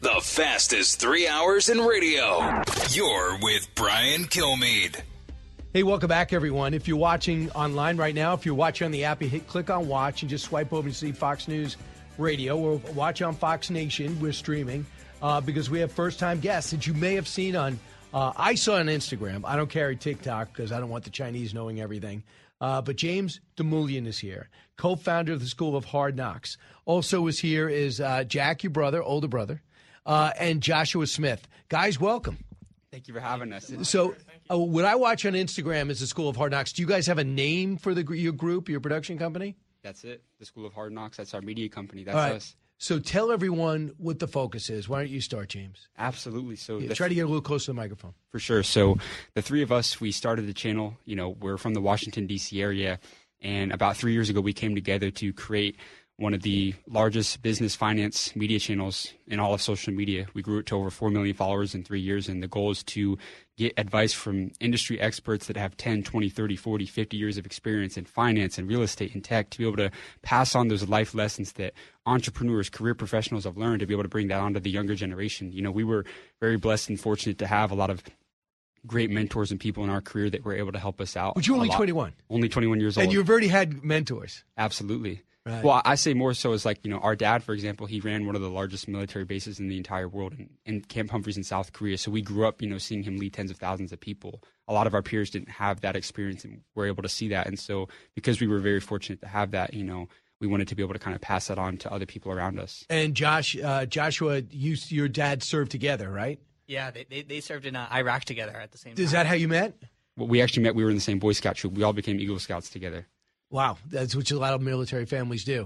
The fastest 3 hours in radio. You're with Brian Kilmeade. Hey, welcome back, everyone. If you're watching online right now, if you're watching on the app, you click on watch and just swipe over to see Fox News Radio or watch on Fox Nation. We're streaming because we have first-time guests that you may have seen on, I saw on Instagram. I don't carry TikTok because I don't want the Chinese knowing everything. But James Demoulian is here, co-founder of the School of Hard Knocks. Also is here is Jack, your brother, older brother, and Joshua Smith. Guys, welcome. Thank you for having us. So what I watch on Instagram is the School of Hard Knocks. Do you guys have a name for your group, your production company? That's it. The School of Hard Knocks. That's our media company. That's us. So tell everyone what the focus is. Why don't you start, James? Absolutely. So try to get a little closer to the microphone. For sure. So the three of us, we started the channel. We're from the Washington, D.C. area. And about 3 years ago, we came together to create one of the largest business finance media channels in all of social media. We grew it to over 4 million followers in 3 years, and the goal is to get advice from industry experts that have 10, 20, 30, 40, 50 years of experience in finance and real estate and tech to be able to pass on those life lessons that entrepreneurs, career professionals have learned, to be able to bring that on to the younger generation. We were very blessed and fortunate to have a lot of great mentors and people in our career that were able to help us out. But you're only 21. Only 21 years old. And you've already had mentors. Absolutely. Right. Well, I say more so as our dad, for example, he ran one of the largest military bases in the entire world in Camp Humphreys in South Korea. So we grew up, seeing him lead tens of thousands of people. A lot of our peers didn't have that experience and were able to see that. And so because we were very fortunate to have that, we wanted to be able to kind of pass that on to other people around us. And Joshua, your dad served together, right? Yeah, they served in Iraq together at the same time. Is that how you met? Well, we actually met. We were in the same Boy Scout troop. We all became Eagle Scouts together. Wow, that's what a lot of military families do.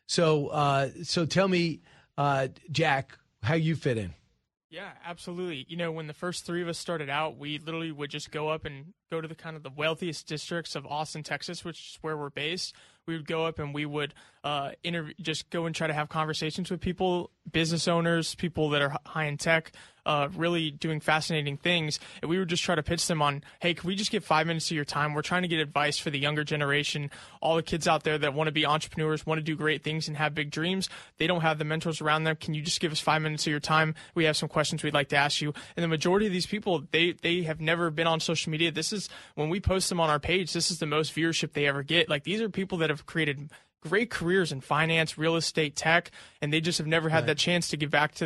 So tell me, Jack, how you fit in. Yeah, absolutely. When the first three of us started out, we literally would just go up and go to the kind of the wealthiest districts of Austin, Texas, which is where we're based. We would go up and we would just go and try to have conversations with people, business owners, people that are high in tech, really doing fascinating things. And we would just try to pitch them on, hey, can we just get 5 minutes of your time? We're trying to get advice for the younger generation, all the kids out there that want to be entrepreneurs, want to do great things and have big dreams. They don't have the mentors around them. Can you just give us 5 minutes of your time? We have some questions we'd like to ask you. And the majority of these people, they have never been on social media. This is when we post them on our page, this is the most viewership they ever get. Like, these are people that have created great careers in finance, real estate, tech, and they just have never had that chance to give back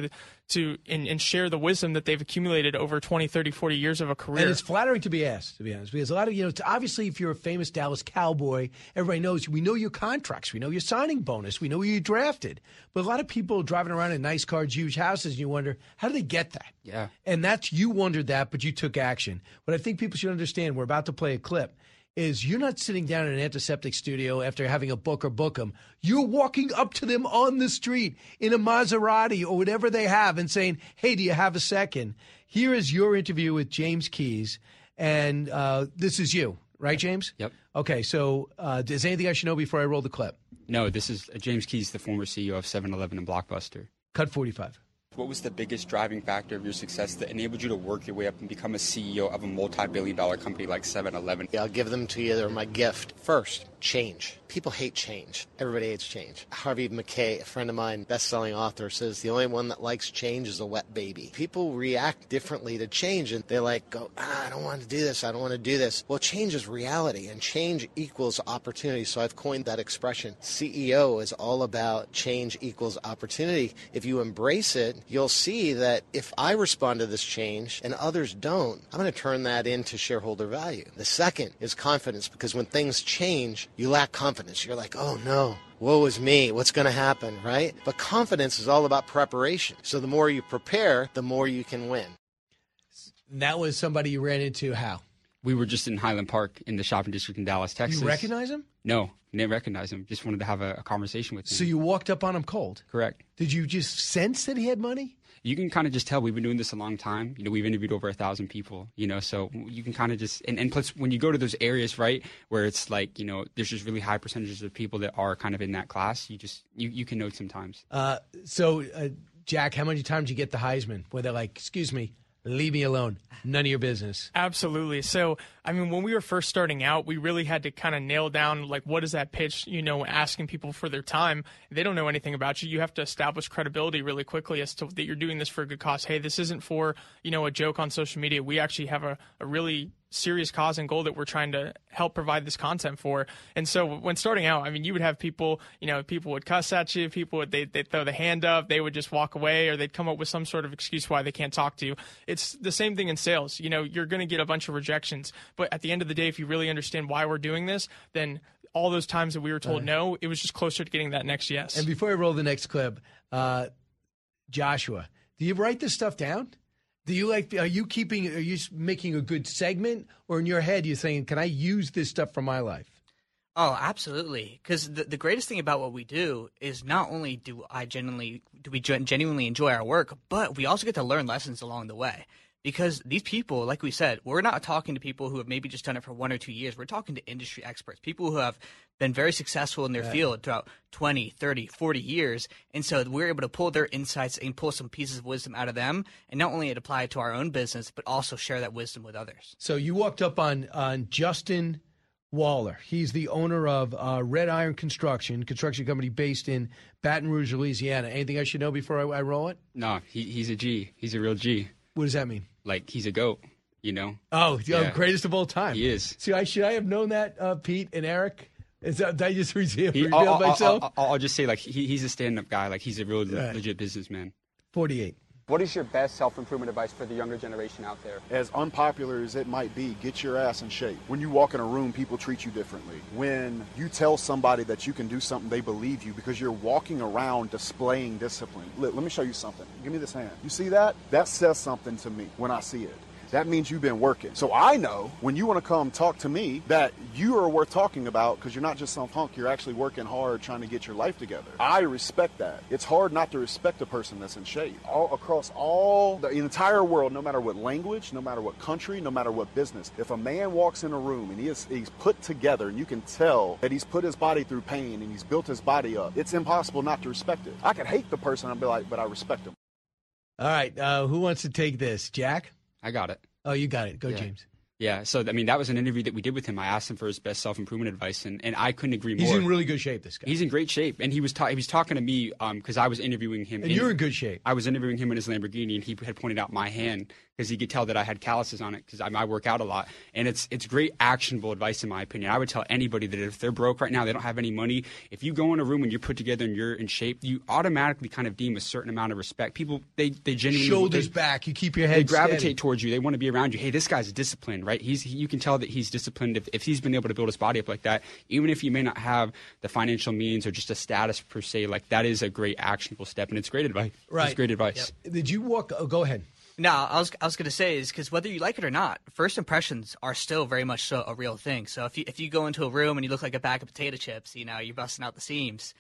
and share the wisdom that they've accumulated over 20, 30, 40 years of a career. And it's flattering to be asked, to be honest, because a lot of, obviously if you're a famous Dallas Cowboy, everybody knows, we know your contracts, we know your signing bonus, we know where you drafted. But a lot of people driving around in nice cars, huge houses, and you wonder, how do they get that? Yeah. And you wondered that, but you took action. What I think people should understand, we're about to play a clip, is you're not sitting down in an antiseptic studio after having a book or book them. You're walking up to them on the street in a Maserati or whatever they have and saying, hey, do you have a second? Here is your interview with James Keys, and this is you, right, James? Yep. Okay, so is there anything I should know before I roll the clip? No, this is James Keys, the former CEO of 7-Eleven and Blockbuster. Cut 45. What was the biggest driving factor of your success that enabled you to work your way up and become a CEO of a multi-billion-dollar company like 7-Eleven? I'll give them to you. They're my gift. First, change. People hate change. Everybody hates change. Harvey Mackay, a friend of mine, best-selling author, says the only one that likes change is a wet baby. People react differently to change, and they go, I don't want to do this. I don't want to do this. Well, change is reality, and change equals opportunity. So I've coined that expression. CEO is all about change equals opportunity. If you embrace it, you'll see that if I respond to this change and others don't, I'm going to turn that into shareholder value. The second is confidence, because when things change, you lack confidence. You're like, oh no, woe is me. What's going to happen, right? But confidence is all about preparation. So the more you prepare, the more you can win. That was somebody you ran into how? We were just in Highland Park in the shopping district in Dallas, Texas. You recognize him? No, didn't recognize him. Just wanted to have a conversation with him. So you walked up on him cold? Correct. Did you just sense that he had money? You can kind of just tell. We've been doing this a long time. We've interviewed over 1,000 people, so you can kind of just, and plus when you go to those areas, right, where it's like, there's just really high percentages of people that are kind of in that class, you can know sometimes. So, Jack, how many times did you get the Heisman where they're like, excuse me, leave me alone, none of your business? Absolutely. So I mean, when we were first starting out, we really had to kind of nail down, like, what is that pitch, asking people for their time. They don't know anything about you. You have to establish credibility really quickly as to that you're doing this for a good cause. Hey, this isn't for, a joke on social media. We actually have a really serious cause and goal that we're trying to help provide this content for. And so when starting out, I mean, you would have people, people would cuss at you, they'd throw the hand up, they would just walk away, or they'd come up with some sort of excuse why they can't talk to you. It's the same thing in sales. You're going to get a bunch of rejections, but at the end of the day, if you really understand why we're doing this, then all those times that we were told no, it was just closer to getting that next yes. And before I roll the next clip, Joshua, do you write this stuff down? Are you making a good segment, or in your head you're saying, can I use this stuff for my life? Oh, absolutely. Because the greatest thing about what we do is not only do we genuinely enjoy our work, but we also get to learn lessons along the way. Because these people, like we said, we're not talking to people who have maybe just done it for 1 or 2 years. We're talking to industry experts, people who have been very successful in their field throughout 20, 30, 40 years. And so we're able to pull their insights and pull some pieces of wisdom out of them, and not only apply it to our own business, but also share that wisdom with others. So you walked up on Justin Waller. He's the owner of Red Iron construction company based in Baton Rouge, Louisiana. Anything I should know before I roll it? No, he's a G. He's a real G. What does that mean? Like, he's a GOAT, Oh, greatest of all time. He is. See, should I have known that, Pete and Eric? Did I just reveal myself? I'll just say, like, he's a stand-up guy. Like, he's a real legit businessman. 48. What is your best self-improvement advice for the younger generation out there? As unpopular as it might be, get your ass in shape. When you walk in a room, people treat you differently. When you tell somebody that you can do something, they believe you because you're walking around displaying discipline. Let me show you something. Give me this hand. You see that? That says something to me when I see it. That means you've been working. So I know when you want to come talk to me that you are worth talking about because you're not just some punk, you're actually working hard trying to get your life together. I respect that. It's hard not to respect a person that's in shape. All across the entire world, no matter what language, no matter what country, no matter what business, if a man walks in a room and he's put together and you can tell that he's put his body through pain and he's built his body up, it's impossible not to respect it. I could hate the person and be like, but I respect him. All right, who wants to take this? Jack? I got it. Oh, you got it. Go, James. Yeah, so, I mean, that was an interview that we did with him. I asked him for his best self-improvement advice, and I couldn't agree more. He's in really good shape, this guy. He's in great shape, and he was talking to me because I was interviewing him. And you're in good shape. I was interviewing him in his Lamborghini, and he had pointed out my hand because he could tell that I had calluses on it because I work out a lot. And it's great actionable advice, in my opinion. I would tell anybody that if they're broke right now, they don't have any money, if you go in a room and you're put together and you're in shape, you automatically kind of deem a certain amount of respect. People, they genuinely... Shoulders back, you keep your head They gravitate steady towards you. They want to be around you. Hey, this guy's disciplined, right? You can tell that he's disciplined if he's been able to build his body up like that. Even if you may not have the financial means or just a status per se, like that is a great actionable step, and it's great advice. Right. It's great advice. Yep. Did you walk... Oh, go ahead. No, I was going to say is because whether you like it or not, first impressions are still very much so a real thing. So if you go into a room and you look like a bag of potato chips, you're busting out the seams,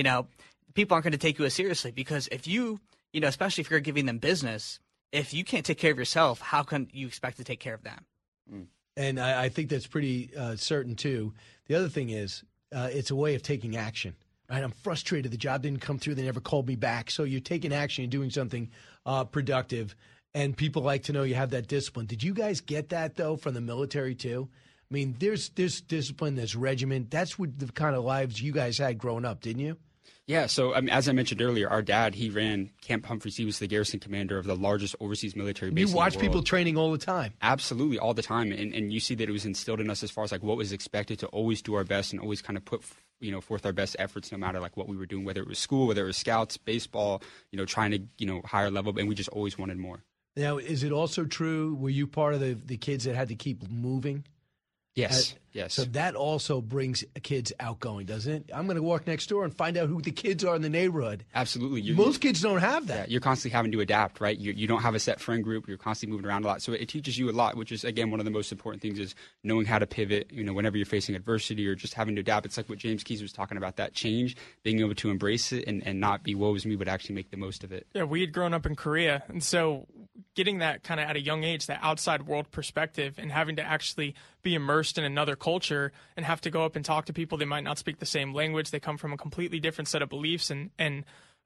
people aren't going to take you as seriously because if you, especially if you're giving them business, if you can't take care of yourself, how can you expect to take care of them? And I think that's pretty certain too. The other thing is it's a way of taking action. Right? I'm frustrated the job didn't come through. They never called me back. So you're taking action and doing something productive. And people like to know you have that discipline. Did you guys get that, though, from the military, too? I mean, there's discipline, there's regiment. That's what the kind of lives you guys had growing up, didn't you? Yeah, so as I mentioned earlier, our dad, he ran Camp Humphreys. He was the garrison commander of the largest overseas military base You watch in the world. people training all the time. Absolutely, all the time. And you see that it was instilled in us as far as like what was expected to always do our best and always kind of put forth our best efforts no matter like what we were doing, whether it was school, whether it was scouts, baseball, trying to higher level. And we just always wanted more. Now, is it also true, were you part of the kids that had to keep moving? Yes, yes. So that also brings kids outgoing, doesn't it? I'm going to walk next door and find out who the kids are in the neighborhood. Absolutely. Most kids don't have that. Yeah, you're constantly having to adapt, right? You don't have a set friend group. You're constantly moving around a lot. So it teaches you a lot, which is, again, one of the most important things is knowing how to pivot, whenever you're facing adversity or just having to adapt. It's like what James Keys was talking about, that change, being able to embrace it and not be woe is me, but actually make the most of it. Yeah, we had grown up in Korea. And so getting that kind of at a young age, that outside world perspective and having to actually be immersed in another culture and have to go up and talk to people. They might not speak the same language. They come from a completely different set of beliefs and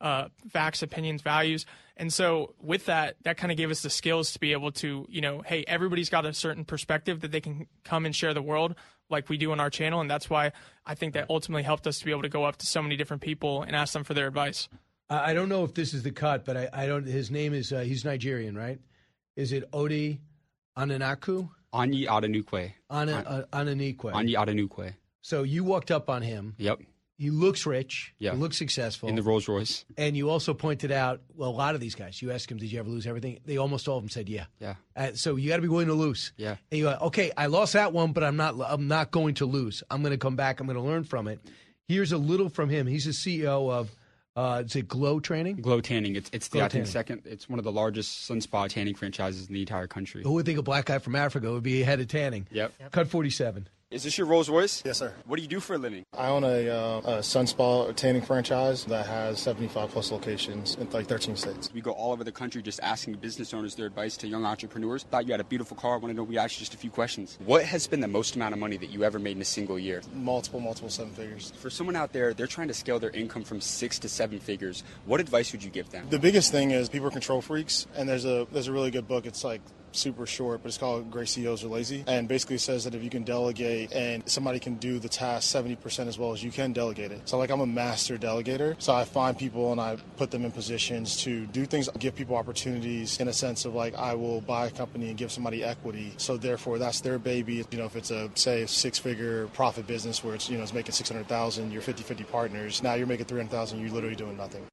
facts, opinions, values. And so with that kind of gave us the skills to be able to, hey, everybody's got a certain perspective that they can come and share the world like we do on our channel. And that's why I think that ultimately helped us to be able to go up to so many different people and ask them for their advice. I don't know if this is the cut, but I don't. His name is he's Nigerian, right? Is it Odi Ananaku? Anyi Adenukwe. Ananique. Anyi Adenukwe. So you walked up on him. Yep. He looks rich. Yeah. He looks successful. In the Rolls Royce. And you also pointed out, well, a lot of these guys, you asked him, did you ever lose everything? They almost all of them said, yeah. Yeah. So you got to be willing to lose. Yeah. And you go, okay, I lost that one, but I'm not going to lose. I'm going to come back. I'm going to learn from it. Here's a little from him. He's the CEO of, is it Glow Training? Glow Tanning. It's Glow I think Tanning. it's one of the largest sun spa tanning franchises in the entire country. Who would think a black guy from Africa would be head of tanning? Yep. Cut 47. Is this your Rolls Royce? Yes, sir. What do you do for a living? I own a sun spa tanning franchise that has 75 plus locations in like 13 states. We go all over the country just asking business owners their advice to young entrepreneurs. Thought you had a beautiful car. Want to know, we asked you just a few questions. What has been the most amount of money that you ever made in a single year? Multiple seven figures. For someone out there, they're trying to scale their income from 6 to 7 figures. What advice would you give them? The biggest thing is people are control freaks, and there's a really good book. It's like super short, but it's called Great CEOs Are Lazy, and basically says that if you can delegate and somebody can do the task 70% as well as you can delegate it. So like I'm a master delegator, so I find people and I put them in positions to do things, give people opportunities in a sense of like I will buy a company and give somebody equity, so therefore that's their baby. If it's a six-figure profit business where it's it's making $600,000, you're 50-50 partners, now you're making $300,000, you're literally doing nothing.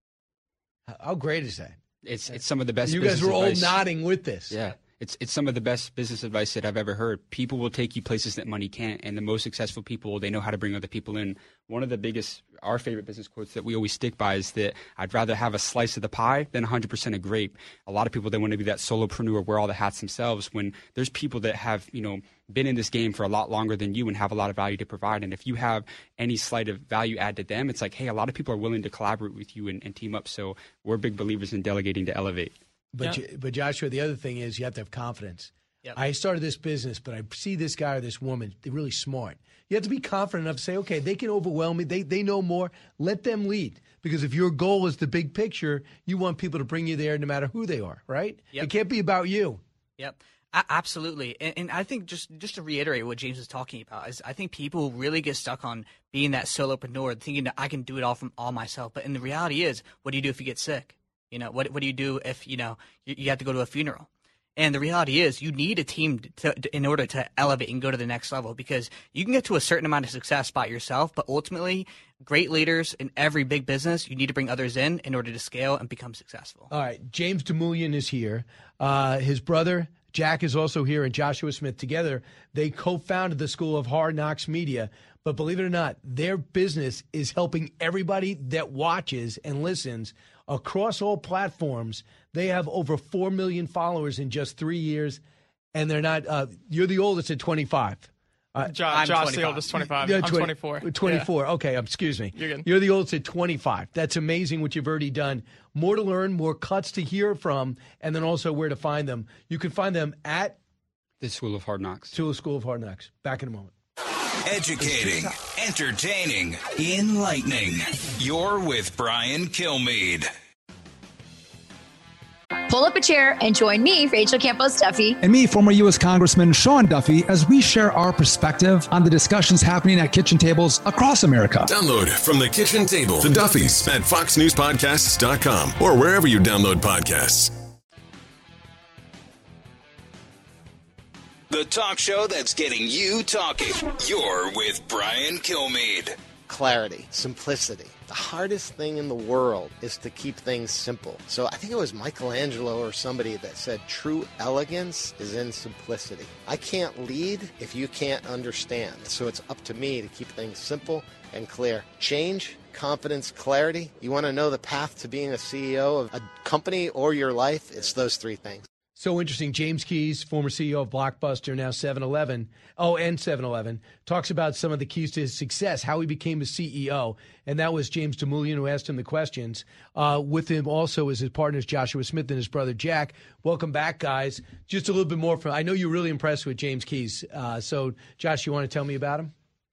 How great is that? It's some of the best. You guys were all advice. nodding with this. Yeah. It's some of the best business advice that I've ever heard. People will take you places that money can't, and the most successful people, they know how to bring other people in. One of the biggest, our favorite business quotes that we always stick by is that I'd rather have a slice of the pie than 100% a grape. A lot of people, they want to be that solopreneur, wear all the hats themselves, when there's people that have, been in this game for a lot longer than you and have a lot of value to provide. And if you have any slight of value add to them, it's like, hey, a lot of people are willing to collaborate with you and team up. So we're big believers in delegating to elevate. But Joshua, the other thing is you have to have confidence. Yep. I started this business, but I see this guy or this woman, they're really smart. You have to be confident enough to say, okay, they can overwhelm me. They know more. Let them lead. Because if your goal is the big picture, you want people to bring you there no matter who they are, right? Yep. It can't be about you. Yep. Absolutely. And I think just to reiterate what James was talking about is I think people really get stuck on being that solopreneur, thinking that I can do it all myself. But in the reality is, what do you do if you get sick? What do you do if, you have to go to a funeral? And the reality is you need a team in order to elevate and go to the next level, because you can get to a certain amount of success by yourself, but ultimately great leaders in every big business, you need to bring others in order to scale and become successful. All right. James DeMullion is here. His brother, Jack, is also here, and Joshua Smith. Together, they co-founded the School of Hard Knocks Media. But believe it or not, their business is helping everybody that watches and listens across all platforms. They have over 4 million followers in just 3 years, and they're not you're the oldest at 25. Josh the oldest, 25. I'm 24. 24. Yeah. Okay, excuse me. You're good. You're the oldest at 25. That's amazing what you've already done. More to learn, more cuts to hear from, and then also where to find them. You can find them at the School of Hard Knocks. School of Hard Knocks. Back in a moment. Educating, entertaining, enlightening. You're with Brian Kilmeade. Pull up a chair and join me, Rachel Campos Duffy. And me, former U.S. Congressman Sean Duffy, as we share our perspective on the discussions happening at kitchen tables across America. Download From the Kitchen Table to Duffy's at foxnewspodcasts.com or wherever you download podcasts. The talk show that's getting you talking. You're with Brian Kilmeade. Clarity, simplicity. The hardest thing in the world is to keep things simple. So I think it was Michelangelo or somebody that said true elegance is in simplicity. I can't lead if you can't understand. So it's up to me to keep things simple and clear. Change, confidence, clarity. You want to know the path to being a CEO of a company or your life? It's those three things. So interesting. James Keys, former CEO of Blockbuster, now 7-Eleven. Oh, and 7-Eleven, talks about some of the keys to his success, how he became a CEO. And that was James DeMullion who asked him the questions. With him also is his partners, Joshua Smith and his brother, Jack. Welcome back, guys. Just a little bit more from, I know you're really impressed with James Keys. So, Josh, you want to tell me about him?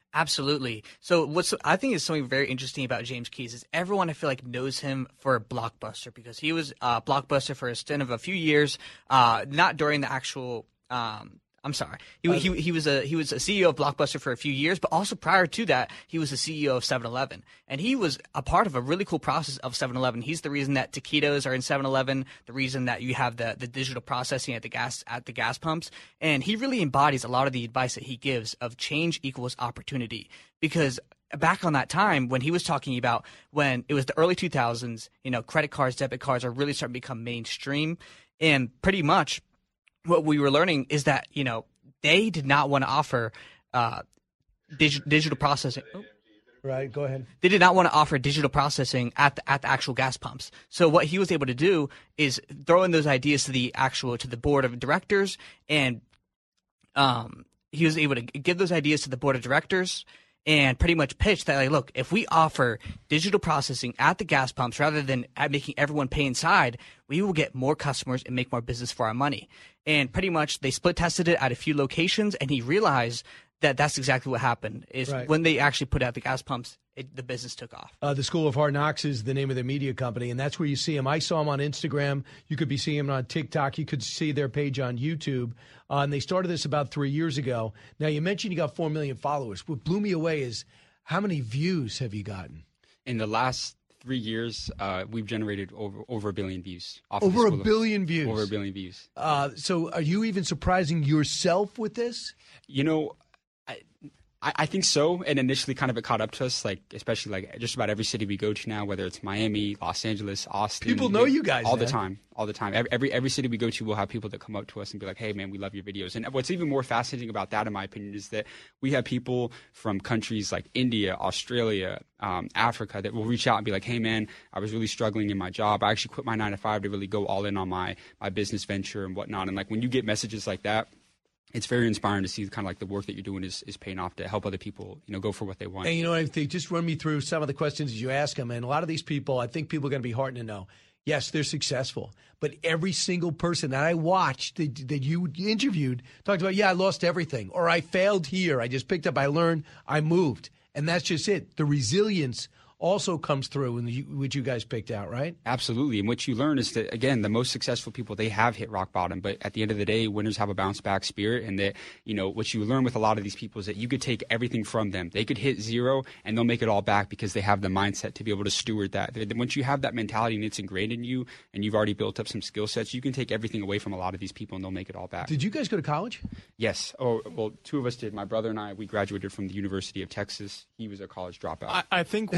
Absolutely. So I think is something very interesting about James Keyes is everyone I feel like knows him for Blockbuster because he was Blockbuster for a stint of a few years, not during the actual. I'm sorry. He was a CEO of Blockbuster for a few years, but also prior to that, he was the CEO of 7-Eleven, and he was a part of a really cool process of 7-Eleven. He's the reason that taquitos are in 7-Eleven, the reason that you have the digital processing at the gas pumps, and he really embodies a lot of the advice that he gives of change equals opportunity. Because back on that time when he was talking about when it was the early 2000s, credit cards, debit cards are really starting to become mainstream, and pretty much what we were learning is that, they did not want to offer digital processing. Oh. Right, go ahead. They did not want to offer digital processing at the actual gas pumps. So what he was able to do is throw in those ideas to the board of directors, and he was able to give those ideas to the board of directors and pretty much pitch that, like, look, if we offer digital processing at the gas pumps rather than making everyone pay inside, we will get more customers and make more business for our money. And pretty much they split tested it at a few locations, and he realized that that's exactly what happened is right. When they actually put out the gas pumps, the business took off. The School of Hard Knocks is the name of their media company, and that's where you see them. I saw them on Instagram. You could be seeing them on TikTok. You could see their page on YouTube. And they started this about 3 years ago. Now, you mentioned you got 4 million followers. What blew me away is how many views have you gotten? In the last 3 years, we've generated over 1 billion views. Over 1 billion views? Over 1 billion views. So are you even surprising yourself with this? I think so. And initially kind of it caught up to us, especially just about every city we go to now, whether it's Miami, Los Angeles, Austin. People know you guys all the time. Every city we go to, we'll have people that come up to us and be like, hey, man, we love your videos. And what's even more fascinating about that, in my opinion, is that we have people from countries like India, Australia, Africa that will reach out and be like, hey, man, I was really struggling in my job. I actually quit my 9-to-5 to really go all in on my business venture and whatnot. And when you get messages like that, it's very inspiring to see kind of the work that you're doing is paying off to help other people, go for what they want. And if they just run me through some of the questions as you ask them, and a lot of these people, I think people are going to be heartened to know, yes, they're successful, but every single person that I watched that you interviewed talked about, I lost everything, or I failed here, I just picked up, I learned, I moved, and that's just it. The resilience also comes through in which you guys picked out, right? Absolutely. And what you learn is that, again, the most successful people, they have hit rock bottom. But at the end of the day, winners have a bounce back spirit. And that, what you learn with a lot of these people is that you could take everything from them. They could hit zero and they'll make it all back because they have the mindset to be able to steward that. Once you have that mentality and it's ingrained in you and you've already built up some skill sets, you can take everything away from a lot of these people and they'll make it all back. Did you guys go to college? Yes. Oh, well, 2 of us did. My brother and I, we graduated from the University of Texas. He was a college dropout. I think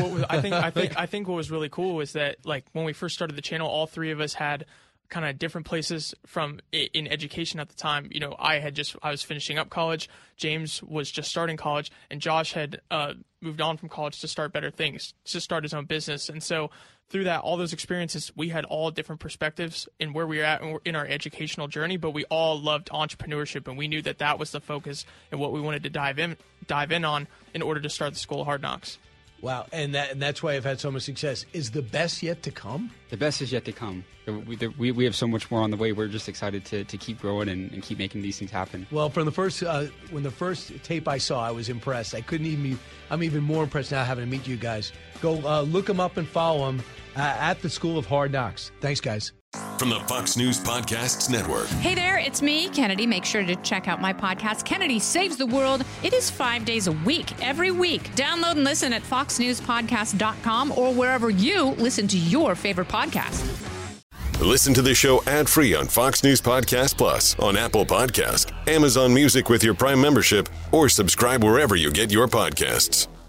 what was really cool was that when we first started the channel, all 3 of us had kind of different places in education at the time. I was finishing up college. James was just starting college, and Josh had moved on from college to start better things, to start his own business. And so through that, all those experiences, we had all different perspectives in where we were at in our educational journey, but we all loved entrepreneurship, and we knew that was the focus and what we wanted to dive in on in order to start the School of Hard Knocks. Wow, and that's why I've had so much success. Is the best yet to come? The best is yet to come. We have so much more on the way. We're just excited to keep growing and keep making these things happen. Well, from the first when the first tape I saw, I was impressed. I'm even more impressed now having to meet you guys. Go look them up and follow them at the School of Hard Knocks. Thanks, guys. From the Fox News Podcasts Network. Hey there, it's me, Kennedy. Make sure to check out my podcast, Kennedy Saves the World. It is 5 days a week, every week. Download and listen at foxnewspodcast.com or wherever you listen to your favorite podcast. Listen to the show ad-free on Fox News Podcast Plus, on Apple Podcast, Amazon Music with your Prime membership, or subscribe wherever you get your podcasts.